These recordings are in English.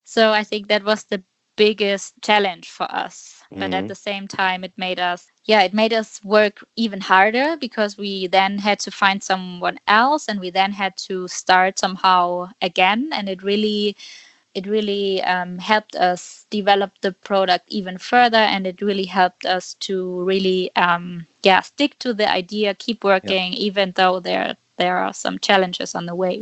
So I think that was the biggest challenge for us. But at Mm-hmm. the same time, it made us work even harder because we then had to find someone else and we then had to start somehow again. And it really helped us develop the product even further, and it really helped us to really stick to the idea, keep Yeah. working, even though there are some challenges on the way.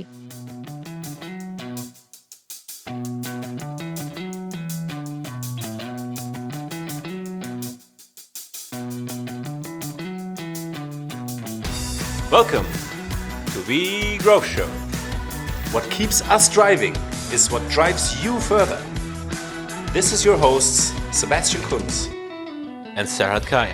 Welcome to the Growth Show. What keeps us driving is what drives you further. This is your hosts, Sebastian Kunz and Serhat Kaya.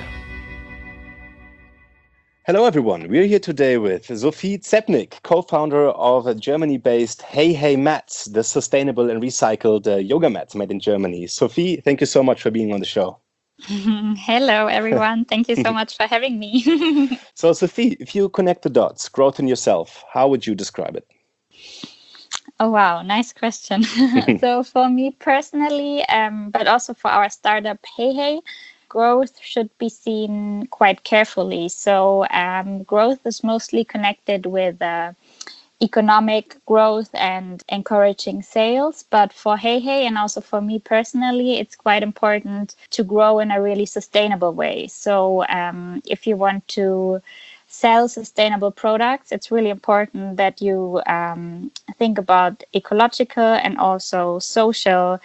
Hello, everyone. We're here today with Sophie Zepnik, co-founder of a Germany-based Hey Hey Mats, the sustainable and recycled yoga mats made in Germany. Sophie, thank you so much for being on the show. Hello, everyone. Thank you so much for having me. So, Sophie, if you connect the dots, growth in yourself, how would you describe it? Oh, wow. Nice question. So for me personally, but also for our startup, Hey Hey, growth should be seen quite carefully. So growth is mostly connected with economic growth and encouraging sales. But for Hey Hey and also for me personally, it's quite important to grow in a really sustainable way. So if you want to sell sustainable products, it's really important that you think about ecological and also social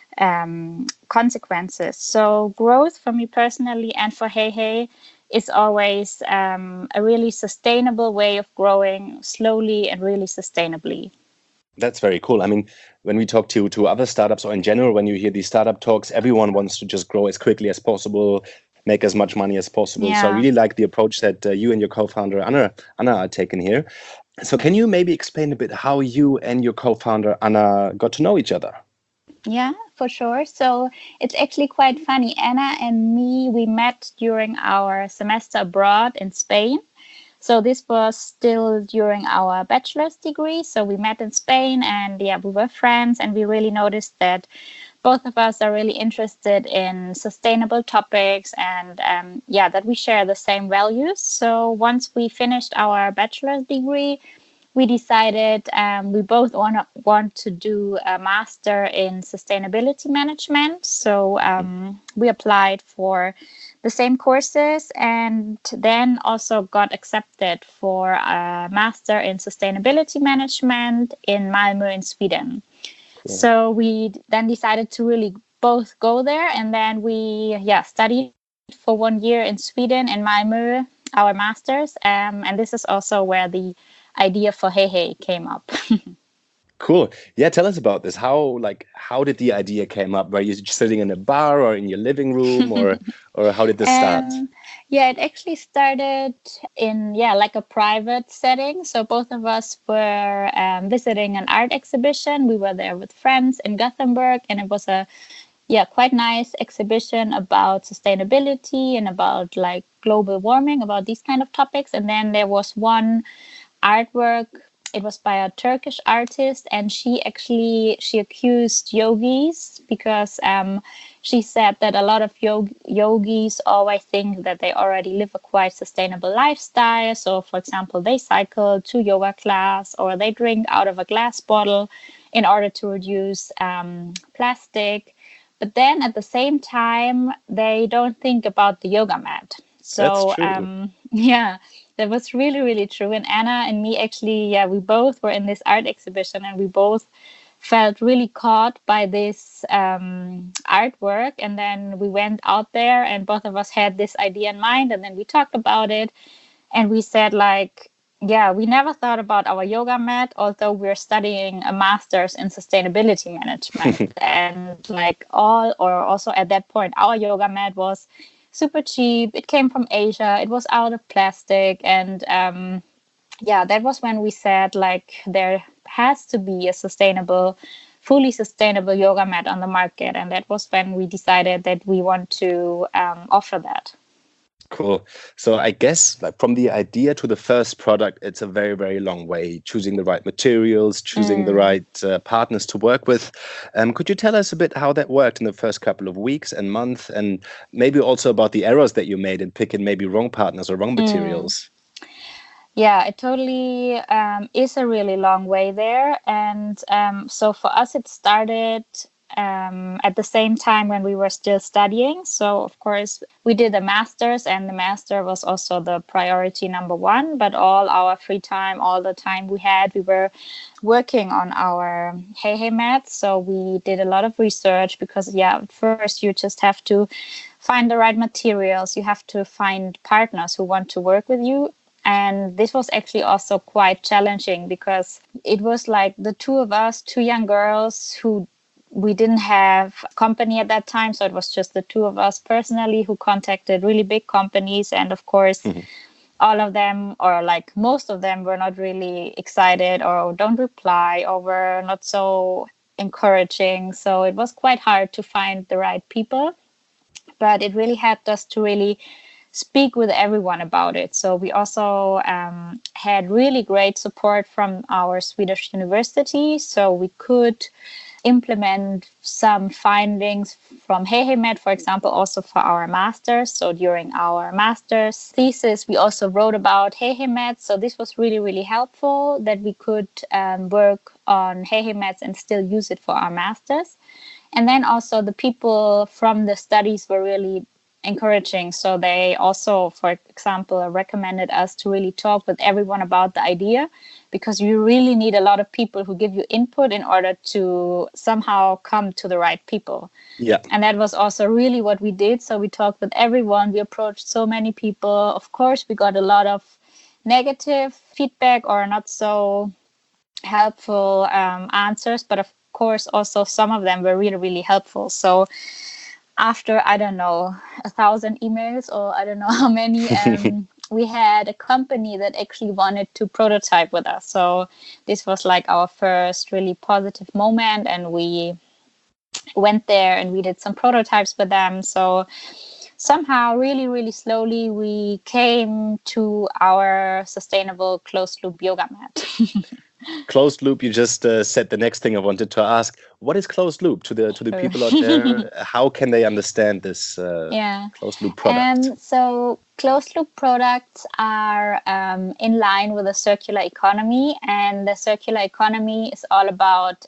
consequences. So growth for me personally and for Hey Hey is always a really sustainable way of growing slowly and really sustainably. That's very cool. I mean, when we talk to other startups or in general, when you hear these startup talks, everyone wants to just grow as quickly as possible, make as much money as possible. So I Yeah. really like the approach that you and your co-founder Anna are taking here. So can you maybe explain a bit how you and your co-founder Anna got to know each other? Yeah, for sure. So it's actually quite funny. Anna and me, we met during our semester abroad in Spain. So this was still during our bachelor's degree. So we met in Spain and yeah, we were friends, and we really noticed that both of us are really interested in sustainable topics, and that we share the same values. So once we finished our bachelor's degree, we decided we both want to do a master in sustainability management. So we applied for the same courses and then also got accepted for a master in sustainability management in Malmö in Sweden. Cool. So we then decided to really both go there, and then we studied for 1 year in Sweden in Malmö, our masters, and this is also where the idea for Hey Hey came up. Cool. Yeah, tell us about this. How did the idea came up? Were you just sitting in a bar or in your living room, or how did this start? It actually started in like a private setting. So both of us were visiting an art exhibition. We were there with friends in Gothenburg, and it was a quite nice exhibition about sustainability and about like global warming, about these kind of topics. And then there was one artwork. It was by a Turkish artist, and she accused yogis because she said that a lot of yogis always think that they already live a quite sustainable lifestyle. So, for example, they cycle to yoga class or they drink out of a glass bottle in order to reduce plastic. But then at the same time, they don't think about the yoga mat. That's So, true. that was really, really true. And Anna and me actually, we both were in this art exhibition, and we both felt really caught by this artwork. And then we went out there, and both of us had this idea in mind, and then we talked about it, and we said like, we never thought about our yoga mat, although we're studying a master's in sustainability management. And like also at that point, our yoga mat was super cheap. It came from Asia. It was out of plastic. And that was when we said like there has to be a fully sustainable yoga mat on the market. And that was when we decided that we want to offer that. Cool. So I guess like from the idea to the first product, it's a very, very long way. Choosing the right materials, choosing the right partners to work with. Could you tell us a bit how that worked in the first couple of weeks and months, and maybe also about the errors that you made in picking maybe wrong partners or wrong materials? Yeah, it totally is a really long way there. And so for us, it started at the same time when we were still studying. So, of course, we did a master's, and the master was also the priority number one. But all our free time, all the time we had, we were working on our Hey Hey mats. So we did a lot of research because, at first you just have to find the right materials. You have to find partners who want to work with you. And this was actually also quite challenging because it was like the two of us, two young girls who we didn't have a company at that time. So it was just the two of us personally who contacted really big companies. And of course, all of them, or like most of them, were not really excited or don't reply or were not so encouraging. So it was quite hard to find the right people. But it really helped us to really speak with everyone about it. So we also had really great support from our Swedish university. So we could implement some findings from Hey Hey Mat, for example, also for our masters. So during our master's thesis, we also wrote about Hey Hey Mats. So this was really, really helpful that we could work on Hey Hey Mats and still use it for our masters. And then also the people from the studies were really encouraging. So they also, for example, recommended us to really talk with everyone about the idea, because you really need a lot of people who give you input in order to somehow come to the right people. Yeah. And that was also really what we did. So we talked with everyone. We approached so many people. Of course, we got a lot of negative feedback or not so helpful answers, but of course also some of them were really, really helpful. So after, I don't know, 1,000 emails or I don't know how many, we had a company that actually wanted to prototype with us. So this was like our first really positive moment, and we went there and we did some prototypes with them. So somehow really, really slowly we came to our sustainable closed loop yoga mat. Closed loop, you just said the next thing I wanted to ask. What is closed loop to the people out there? How can they understand this closed loop product? So closed loop products are in line with the circular economy, and the circular economy is all about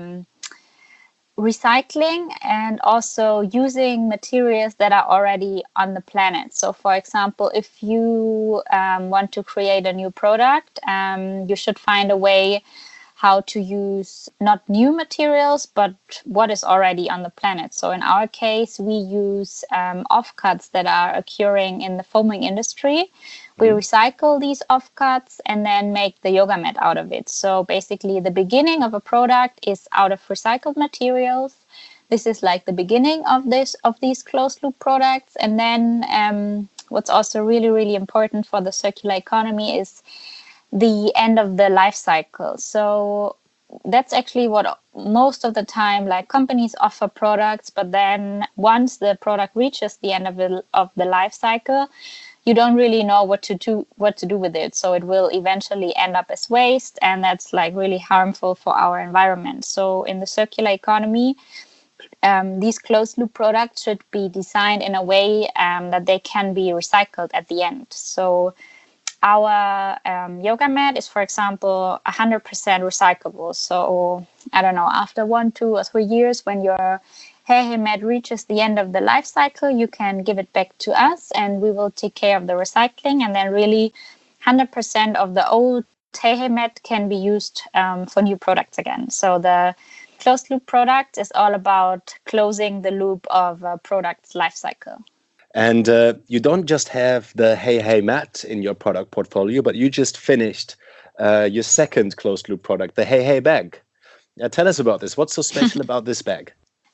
recycling and also using materials that are already on the planet. So, for example, if you want to create a new product, you should find a way how to use not new materials, but what is already on the planet. So in our case, we use offcuts that are occurring in the foaming industry. We recycle these offcuts and then make the yoga mat out of it. So basically the beginning of a product is out of recycled materials. This is like the beginning of these closed loop products. And then what's also really, really important for the circular economy is the end of the life cycle. So that's actually what most of the time, like, companies offer products, but then once the product reaches the end of the life cycle, you don't really know what to do with it. So it will eventually end up as waste, and that's like really harmful for our environment. So in the circular economy, these closed loop products should be designed in a way that they can be recycled at the end. So our yoga mat is, for example, 100% recyclable. So I don't know, after 1, 2, or 3 years, when your Hey Hey mat reaches the end of the life cycle, you can give it back to us and we will take care of the recycling. And then really 100% of the old Hey Hey mat can be used for new products again. So the closed loop product is all about closing the loop of a product's life cycle. And you don't just have the Hey Hey mat in your product portfolio, but you just finished your second closed loop product, the Hey Hey bag. Tell us about this. What's so special about this bag?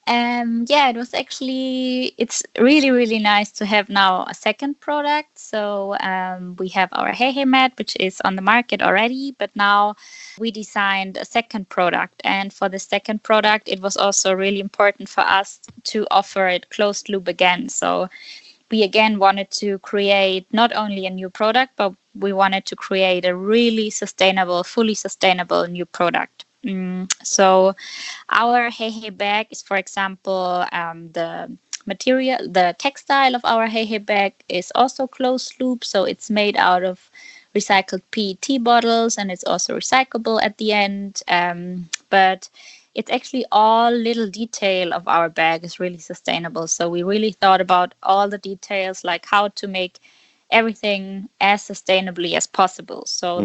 It's really, really nice to have now a second product. So we have our Hey Hey mat, which is on the market already, but now we designed a second product. And for the second product, it was also really important for us to offer it closed loop again. So we again wanted to create not only a new product, but we wanted to create a really sustainable, fully sustainable new product. So our Hey Hey bag is, for example, the material, the textile of our Hey Hey bag is also closed loop. So it's made out of recycled PET bottles, and it's also recyclable at the end. But it's actually all little detail of our bag is really sustainable. So we really thought about all the details, like how to make everything as sustainably as possible. So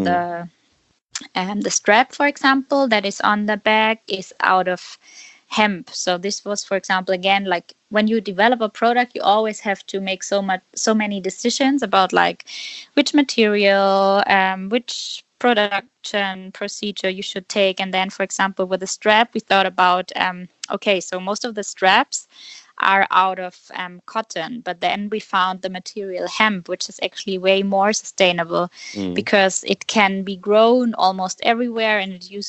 the strap, for example, that is on the bag is out of hemp. So this was, for example, again, like when you develop a product, you always have to make so many decisions about like which material, which production procedure you should take. And then, for example, with the strap, we thought about, okay, so most of the straps are out of cotton, but then we found the material hemp, which is actually way more sustainable because it can be grown almost everywhere, and it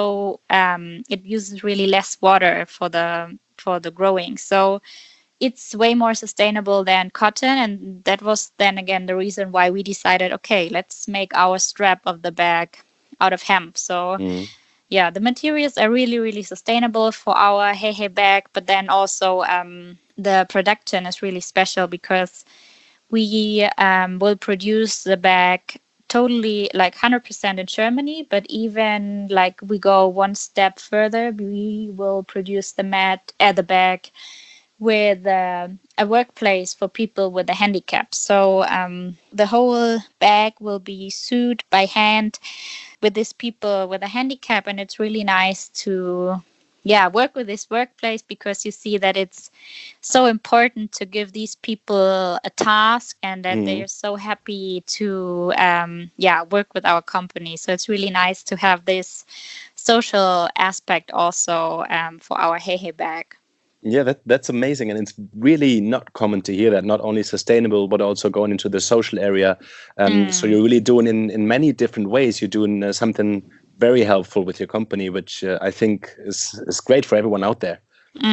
uses really less water for the growing. So it's way more sustainable than cotton, and that was then again the reason why we decided, okay, let's make our strap of the bag out of hemp. So yeah, the materials are really, really sustainable for our Hey Hey bag, but then also the production is really special because we will produce the bag totally like 100% in Germany, but even like we go one step further, we will produce the bag with a workplace for people with a handicap. So the whole bag will be sewed by hand with these people with a handicap, and it's really nice to work with this workplace because you see that it's so important to give these people a task and that they are so happy to work with our company. So it's really nice to have this social aspect also for our Hey Hey bag. Yeah, that's amazing. And it's really not common to hear that, not only sustainable, but also going into the social area. So you're really doing in many different ways. You're doing something very helpful with your company, which I think is great for everyone out there.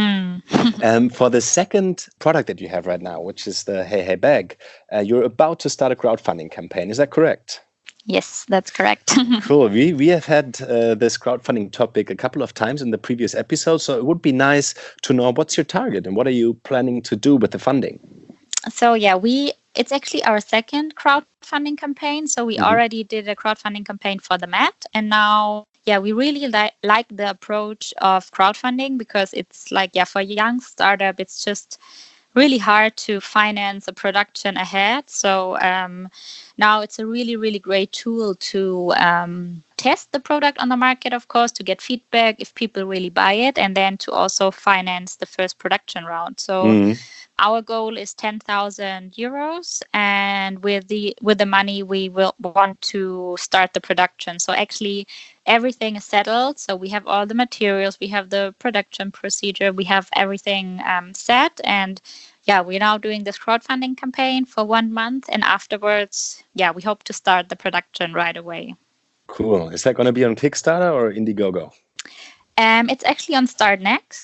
For the second product that you have right now, which is the Hey Hey bag, you're about to start a crowdfunding campaign. Is that correct? Yes, that's correct. Cool. We have had this crowdfunding topic a couple of times in the previous episodes, so it would be nice to know what's your target and what are you planning to do with the funding? So it's actually our second crowdfunding campaign. So we already did a crowdfunding campaign for the mat, and now we really like the approach of crowdfunding because it's like for a young startup, it's just really hard to finance a production ahead. So now it's a really, really great tool to test the product on the market, of course, to get feedback if people really buy it, and then to also finance the first production round. So our goal is 10,000 euros, and with the money we will want to start the production. So actually everything is settled. So we have all the materials, we have the production procedure, we have everything set, and we're now doing this crowdfunding campaign for 1 month, and afterwards, we hope to start the production right away. Cool. Is that going to be on Kickstarter or Indiegogo? It's actually on Start Next.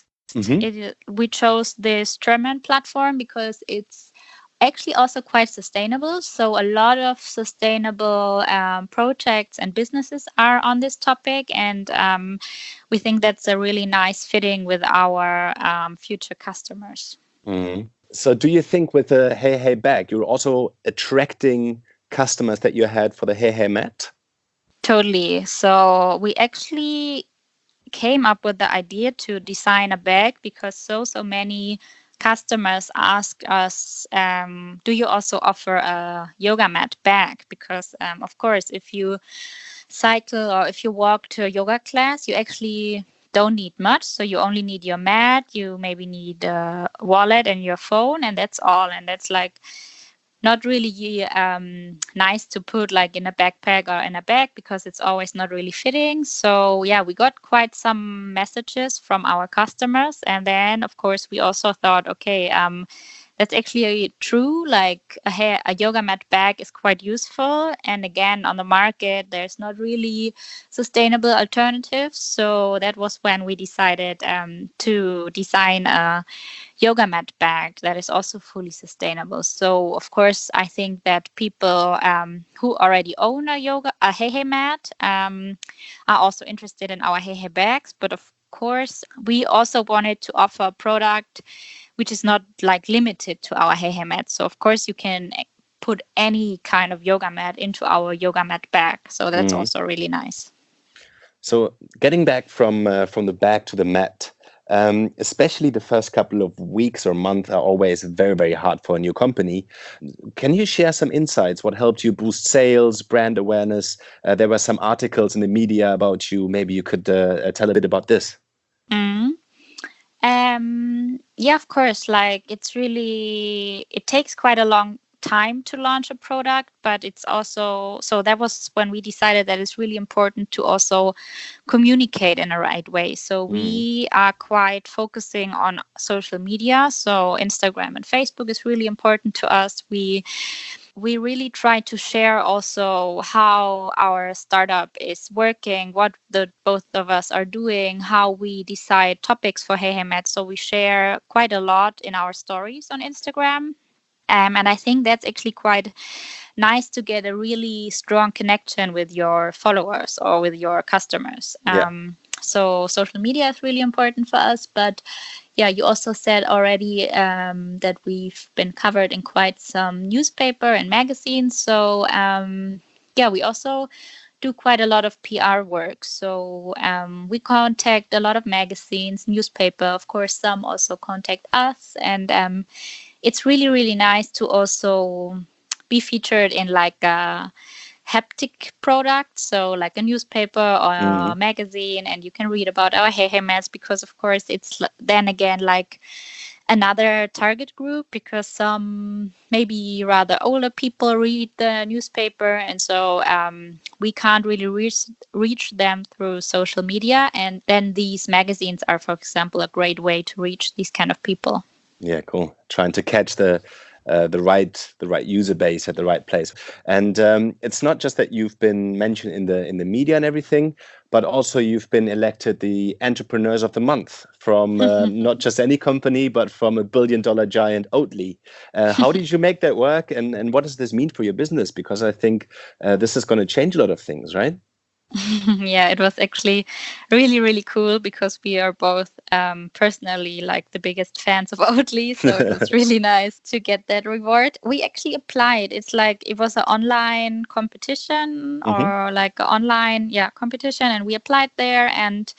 We chose this German platform because it's actually also quite sustainable. So a lot of sustainable projects and businesses are on this topic, and we think that's a really nice fitting with our future customers. So do you think with the Hey Hey bag, you're also attracting customers that you had for the Hey Hey mat? Totally. So we actually came up with the idea to design a bag because so many customers ask us, do you also offer a yoga mat bag? Because of course, if you cycle or if you walk to a yoga class, you actually don't need much. So you only need your mat, you maybe need a wallet and your phone, and that's all. And that's like not really nice to put like in a backpack or in a bag because it's always not really fitting. So we got quite some messages from our customers, and then of course we also thought, okay, that's actually true. Like a yoga mat bag is quite useful, and again on the market there's not really sustainable alternatives. So that was when we decided to design a yoga mat bag that is also fully sustainable. So of course, I think that people who already own a Hei mat are also interested in our Hei bags. But of course, we also wanted to offer a product which is not like limited to our Hei mat. So of course, you can put any kind of yoga mat into our yoga mat bag. So that's also really nice. So getting back from the bag to the mat, especially the first couple of weeks or months are always very, very hard for a new company. Can you share some insights? What helped you boost sales, brand awareness? There were some articles in the media about you. Maybe you could tell a bit about this. Yeah, of course. Like it takes quite a long time to launch a product, but it's also, so that was when we decided that it's really important to also communicate in the right way. So we are quite focusing on social media. So Instagram and Facebook is really important to us. We really try to share also how our startup is working, what the both of us are doing, how we decide topics for Hei Mat. So we share quite a lot in our stories on Instagram. And I think that's actually quite nice to get a really strong connection with your followers or with your customers. So social media is really important for us. But yeah, you also said already that we've been covered in quite some newspaper and magazines. So we also do quite a lot of PR work. So we contact a lot of magazines, newspaper. Of course, some also contact us. And it's really, really nice to also be featured in like a haptic product, so like a newspaper or a magazine, and you can read about our Hei mats, because of course it's then again like another target group, because some maybe rather older people read the newspaper, and so we can't really reach them through social media. And then these magazines are, for example, a great way to reach these kind of people. Yeah, cool. Trying to catch the right user base at the right place. And it's not just that you've been mentioned in the media and everything, but also you've been elected the Entrepreneurs of the Month from not just any company, but from a billion-dollar giant Oatly. How did you make that work, and what does this mean for your business? Because I think this is going to change a lot of things, right? Yeah, it was actually really, really cool, because we are both personally like the biggest fans of Oatly. So it was really nice to get that reward. We actually applied. It's like it was an online competition or like an online competition, and we applied there, and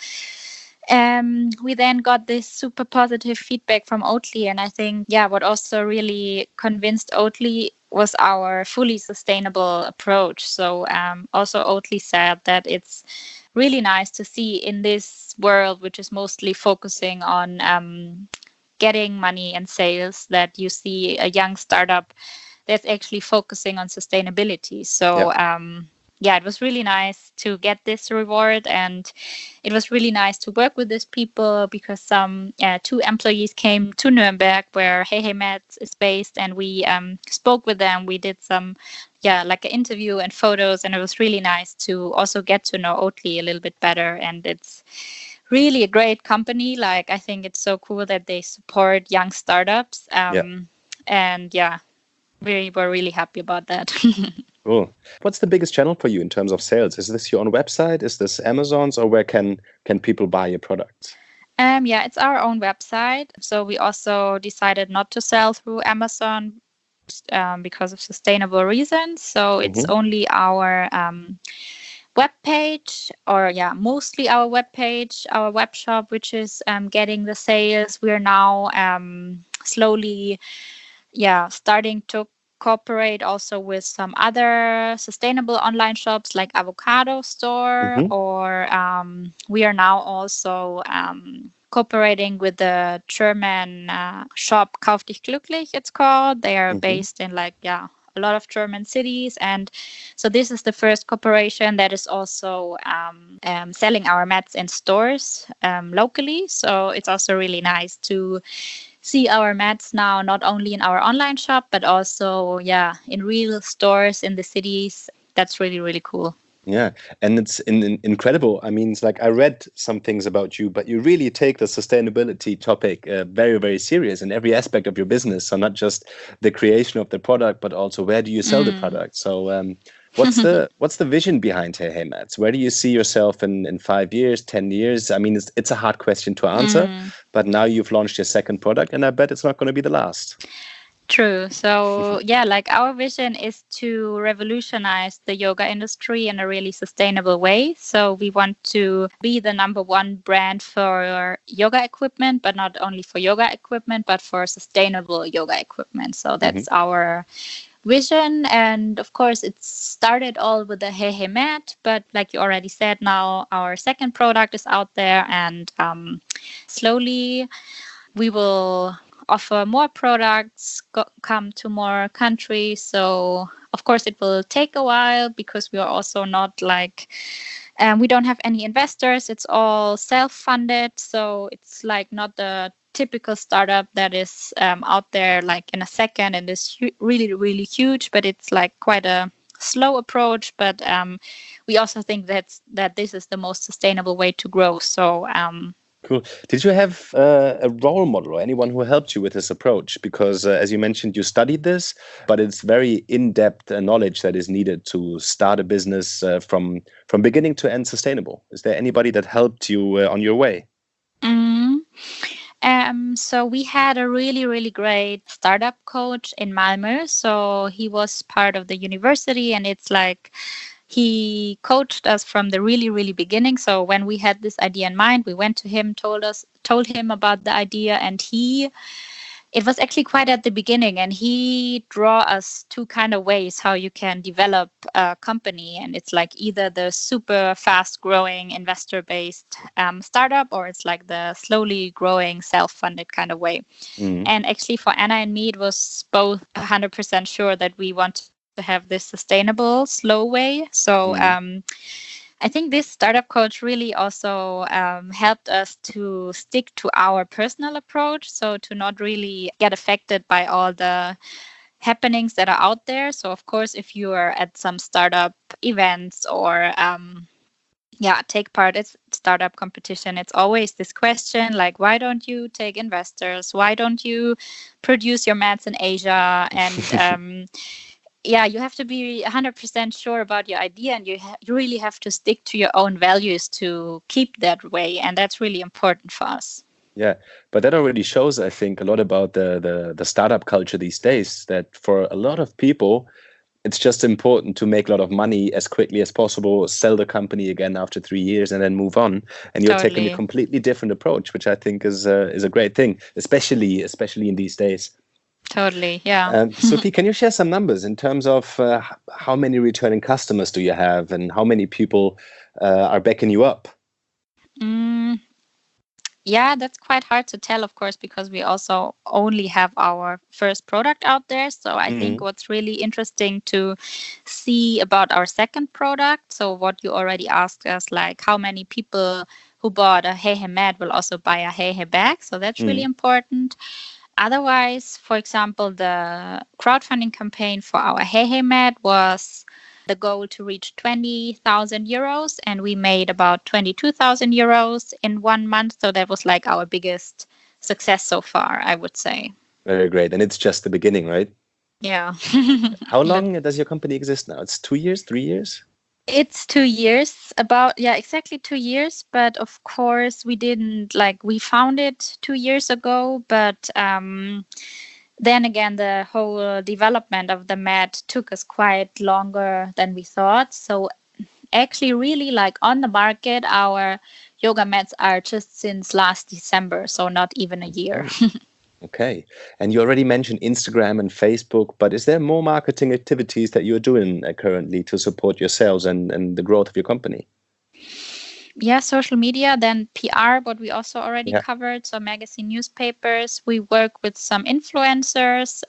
we then got this super positive feedback from Oatly. And I think, what also really convinced Oatly was our fully sustainable approach. So also Oatly said that it's really nice to see in this world, which is mostly focusing on getting money and sales, that you see a young startup that's actually focusing on sustainability. So it was really nice to get this reward, and it was really nice to work with these people, because some 2 employees came to Nuremberg, where Hei Mats is based, and we spoke with them. We did some like an interview and photos, and it was really nice to also get to know Oatly a little bit better. And it's really a great company. Like, I think it's so cool that they support young startups. And we were really happy about that. Cool. What's the biggest channel for you in terms of sales? Is this your own website? Is this Amazon's, or where can people buy your products? It's our own website. So we also decided not to sell through Amazon because of sustainable reasons. So it's only our webpage, or mostly our webpage, our web shop, which is getting the sales. We're now slowly starting to cooperate also with some other sustainable online shops like Avocado Store, or we are now also cooperating with the German shop Kauf dich glücklich, it's called. They are based in a lot of German cities, and so this is the first cooperation that is also selling our mats in stores locally. So it's also really nice to see our mats now not only in our online shop, but also in real stores in the cities. That's really, really cool. Yeah, and it's incredible. I mean, it's like I read some things about you, but you really take the sustainability topic very, very serious in every aspect of your business. So not just the creation of the product, but also where do you sell the product. So what's the vision behind Hey Hey Mats? Where do you see yourself in 5 years, 10 years? I mean, it's a hard question to answer, but now you've launched your second product, and I bet it's not going to be the last. True. So yeah, like our vision is to revolutionize the yoga industry in a really sustainable way. So we want to be the number one brand for yoga equipment, but not only for yoga equipment, but for sustainable yoga equipment. So that's our vision. And of course, it started all with the Hey Hey Mat, but like you already said, now our second product is out there, and slowly we will offer more products, come to more countries. So of course it will take a while because we are also not like, we don't have any investors. It's all self-funded. So it's like not the typical startup that is out there like in a second and is really, really huge, but it's like quite a slow approach. But we also think that this is the most sustainable way to grow. So cool. Did you have a role model or anyone who helped you with this approach? Because as you mentioned, you studied this, but it's very in-depth knowledge that is needed to start a business from beginning to end sustainable. Is there anybody that helped you on your way? So we had a really, really great startup coach in Malmö. So he was part of the university, and it's like he coached us from the really, really beginning. So when we had this idea in mind, we went to him, told him about the idea, and it was actually quite at the beginning, and he draw us two kind of ways how you can develop a company. And it's like either the super fast growing investor based startup, or it's like the slowly growing self-funded kind of way. And actually for Anna and me, it was both 100% sure that we want to have this sustainable, slow way. So I think this startup coach really also helped us to stick to our personal approach. So to not really get affected by all the happenings that are out there. So of course, if you are at some startup events or take part in startup competition, it's always this question like, why don't you take investors? Why don't you produce your mats in Asia? And you have to be 100% sure about your idea, and you really have to stick to your own values to keep that way. And that's really important for us. Yeah, but that already shows, I think, a lot about the startup culture these days, that for a lot of people, it's just important to make a lot of money as quickly as possible, sell the company again after 3 years, and then move on. And you're taking a completely different approach, which I think is a great thing, especially in these days. Totally, yeah. Sophie, can you share some numbers in terms of how many returning customers do you have, and how many people are backing you up? Yeah, that's quite hard to tell, of course, because we also only have our first product out there. So I think what's really interesting to see about our second product, so what you already asked us, like how many people who bought a Hey Hey mat will also buy a Hey Hey bag. So that's really important. Otherwise, for example, the crowdfunding campaign for our Hey Hey mat was the goal to reach 20,000 euros, and we made about 22,000 euros in 1 month. So that was like our biggest success so far, I would say. Very great. And it's just the beginning, right? Yeah. How long does your company exist now? It's 2 years, 3 years? It's 2 years, exactly 2 years. But of course, we founded 2 years ago, but then again, the whole development of the mat took us quite longer than we thought. So actually, really, like on the market, our yoga mats are just since last December, so not even a year. Okay. And you already mentioned Instagram and Facebook, but is there more marketing activities that you're doing currently to support your sales and the growth of your company? Yeah, social media, then PR, what we also already covered. So magazine, newspapers. We work with some influencers.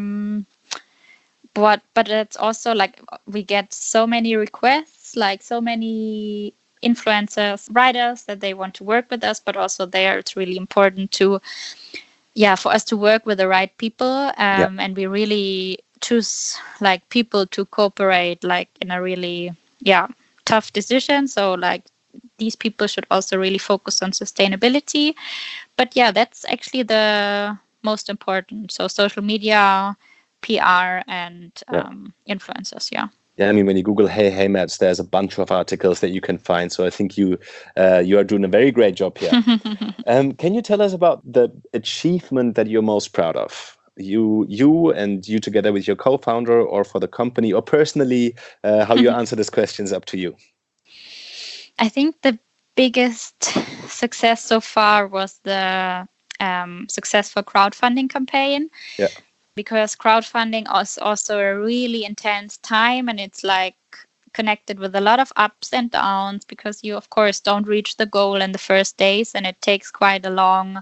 But it's also like we get so many requests, like so many influencers, writers that they want to work with us, but also there it's really important for us to work with the right people. And we really choose like people to cooperate like in a really, tough decision. So like these people should also really focus on sustainability. But yeah, that's actually the most important. So social media, PR, and influencers. Yeah. Yeah, I mean, when you Google "Hey Mats," there's a bunch of articles that you can find. So I think you are doing a very great job here. Can you tell us about the achievement that you're most proud of? You together with your co-founder, or for the company, or personally, how you answer this question is up to you. I think the biggest success so far was the successful crowdfunding campaign. Yeah. Because crowdfunding is also a really intense time, and it's like connected with a lot of ups and downs, because you of course don't reach the goal in the first days, and it takes quite a long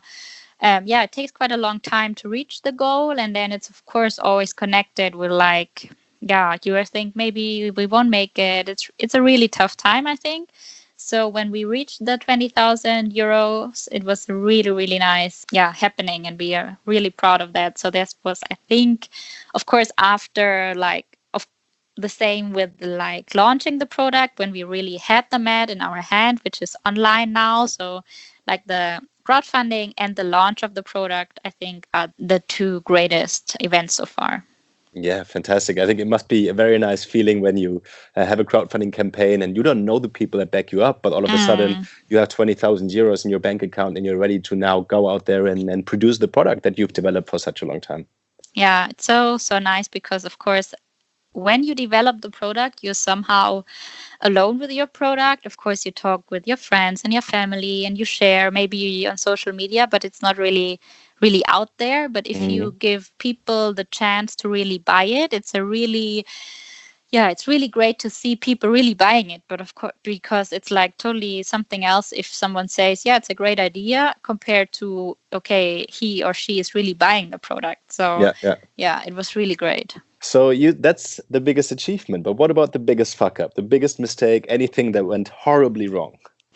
time to reach the goal. And then it's of course always connected with like, you think maybe we won't make it. It's a really tough time, I think. So when we reached the 20,000 euros, it was really, really nice, happening, and we are really proud of that. So this was, I think, of course, after the same with like launching the product, when we really had the mat in our hand, which is online now. So like the crowdfunding and the launch of the product, I think, are the two greatest events so far. Yeah, fantastic. I think it must be a very nice feeling when you have a crowdfunding campaign and you don't know the people that back you up, but all of a sudden you have 20,000 euros in your bank account and you're ready to now go out there and produce the product that you've developed for such a long time. Yeah, it's so nice, because of course, when you develop the product, you're somehow alone with your product. Of course, you talk with your friends and your family, and you share maybe on social media, but it's not really out there. But if you give people the chance to really buy it, it's really great to see people really buying it. But of course, because it's like totally something else if someone says, it's a great idea, compared to, okay, he or she is really buying the product. So it was really great. So that's the biggest achievement. But what about the biggest fuck up, the biggest mistake, anything that went horribly wrong?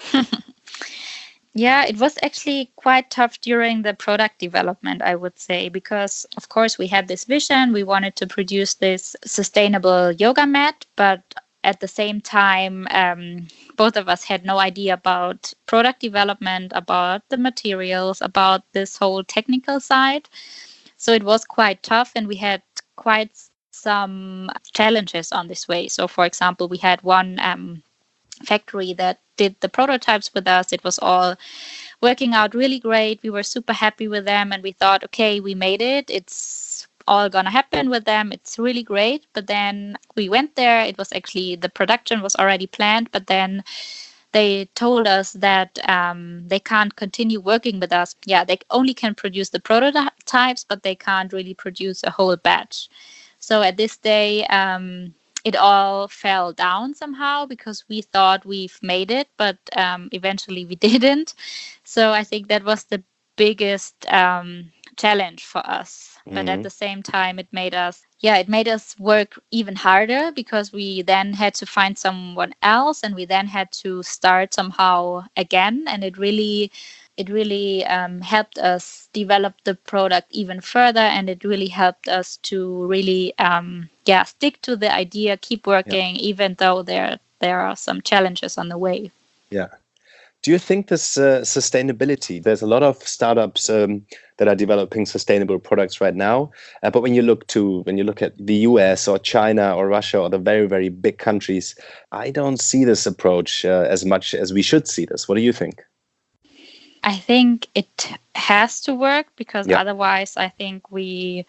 Yeah, it was actually quite tough during the product development, I would say, because of course we had this vision. We wanted to produce this sustainable yoga mat, but at the same time, both of us had no idea about product development, about the materials, about this whole technical side. So it was quite tough, and we had quite some challenges on this way. So for example, we had one factory that did the prototypes with us. It was all working out really great. We were super happy with them, and we thought, okay, we made it. It's all gonna happen with them. It's really great. But then we went there. It was actually, the production was already planned, but then they told us that they can't continue working with us. Yeah, they only can produce the prototypes, but they can't really produce a whole batch. So at this day, it all fell down somehow, because we thought we've made it, but eventually we didn't. So I think that was the biggest challenge for us. But at the same time, it made us work even harder, because we then had to find someone else, and we then had to start somehow again. And it really helped us develop the product even further, and it really helped us to really stick to the idea, keep working, even though there are some challenges on the way. Yeah. Do you think this sustainability, there's a lot of startups that are developing sustainable products right now, but when you look at the US or China or Russia or the very, very big countries, I don't see this approach as much as we should see this. What do you think? I think it has to work, because otherwise I think the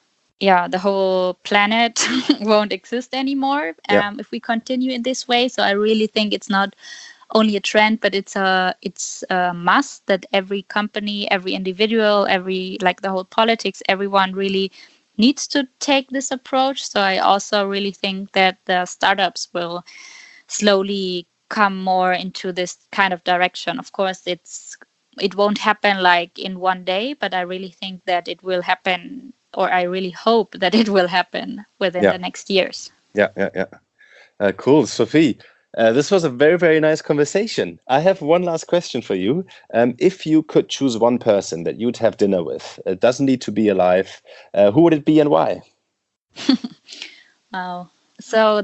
whole planet won't exist anymore if we continue in this way. So I really think it's not only a trend, but it's a must that every company, every individual, the whole politics, everyone really needs to take this approach. So I also really think that the startups will slowly come more into this kind of direction. Of course, it won't happen like in one day, but I really think that it will happen, or I really hope that it will happen within the next years. Cool. Sophie, this was a very, very nice conversation. I have one last question for you. If you could choose one person that you'd have dinner with, it doesn't need to be alive, who would it be and why? Wow. So that's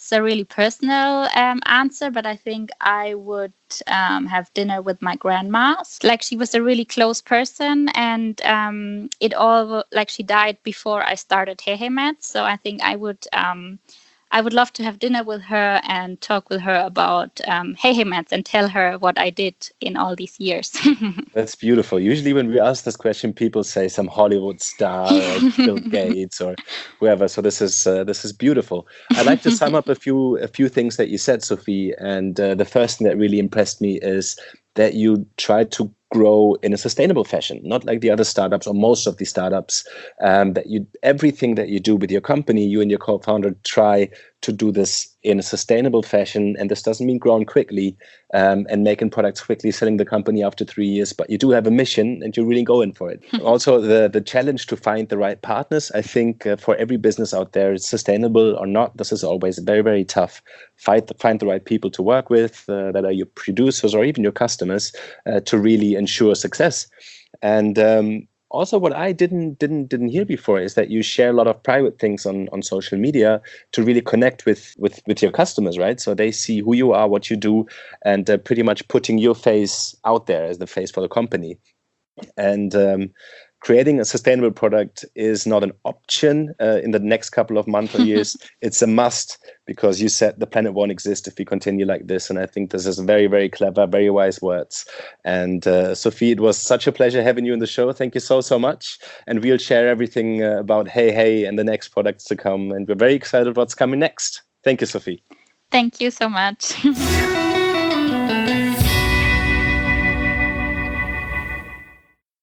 it's a really personal answer, but I think I would have dinner with my grandma. Like, she was a really close person, and she died before I started Hey Hey Mats. So I think I would love to have dinner with her and talk with her about Hey Hey Mats and tell her what I did in all these years. That's beautiful. Usually when we ask this question, people say some Hollywood star or Bill Gates or whoever. So this is beautiful. I'd like to sum up a few things that you said, Sophie. And the first thing that really impressed me is that you tried to grow in a sustainable fashion, not like the other startups or most of the startups, everything that you do with your company, you and your co-founder try to do this in a sustainable fashion. And this doesn't mean growing quickly and making products quickly, selling the company after 3 years, but you do have a mission and you're really going for it. Also, the challenge to find the right partners, I think for every business out there, it's sustainable or not, this is always very, very tough. Find the right people to work with, that are your producers or even your customers, to really ensure success. And also, what I didn't hear before is that you share a lot of private things on social media to really connect with your customers, right? So they see who you are, what you do, and pretty much putting your face out there as the face for the company. And creating a sustainable product is not an option in the next couple of months or years. It's a must, because you said the planet won't exist if we continue like this. And I think this is very, very clever, very wise words. And Sophie, it was such a pleasure having you in the show. Thank you so much. And we'll share everything about Hey Hey and the next products to come. And we're very excited what's coming next. Thank you, Sophie. Thank you so much.